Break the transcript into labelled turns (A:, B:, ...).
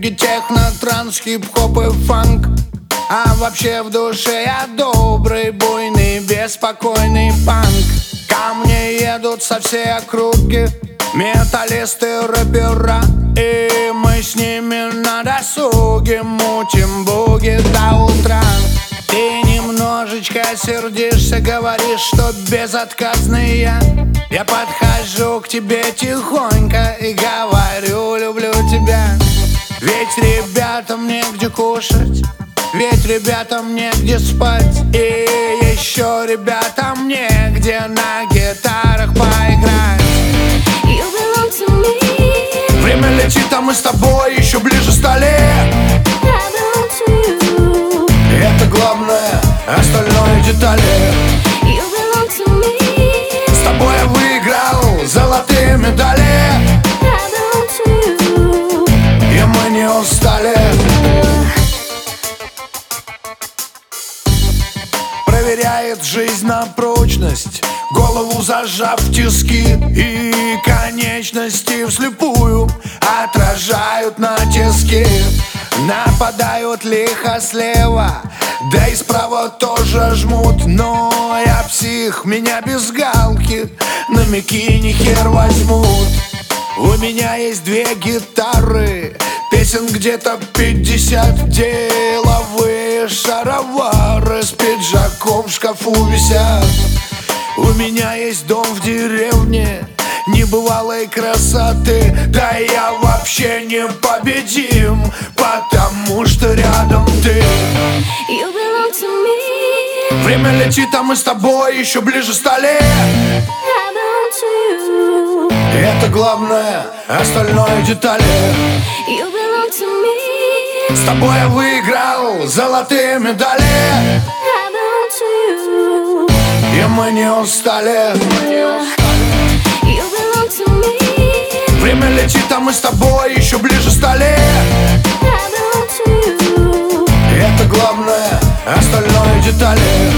A: регги, техно, транс, хип-хоп и фанк. А вообще в душе я добрый, буйный, беспокойный панк. Ко мне едут со всей округи металлисты, рэпера, и мы с ними на досуге мутим буги до утра. Ты немножечко сердишься, говоришь, что безотказный я. Я подхожу к тебе тихонько и говорю: люблю тебя. Ведь ребятам негде кушать, ведь ребятам негде спать, и еще ребятам негде на гитарах поиграть.
B: You belong to me.
A: Время летит, а мы с тобой еще ближе 100 лет.
B: I belong to you.
A: Это главное, остальное детали.
B: You belong to me.
A: С тобой я выиграл золотые медали,
B: I belong to you.
A: и мы не устали. Проверяет жизнь на прочность, голову зажав в тиски, и конечности вслепую отражают натиски. Нападают лихо слева, да и справа тоже жмут. Но я псих, меня без галки на мякине хер возьмут. У меня есть 2 гитары, песен где-то 50, деловые шаровары с пиджаком в шкафу висят. У меня есть дом в деревне небывалой красоты, да я вообще непобедим, потому что рядом ты.
B: You belong to me.
A: Время летит, а мы с тобой еще ближе 100 лет.
B: I belong to you.
A: Это главное, остальное детали.
B: You belong to me.
A: С тобой я выиграл золотые медали,
B: I belong to you.
A: и мы не устали.
B: You belong to me.
A: Время летит, а мы с тобой еще ближе 100 лет.
B: I belong to you.
A: Это главное, остальное детали.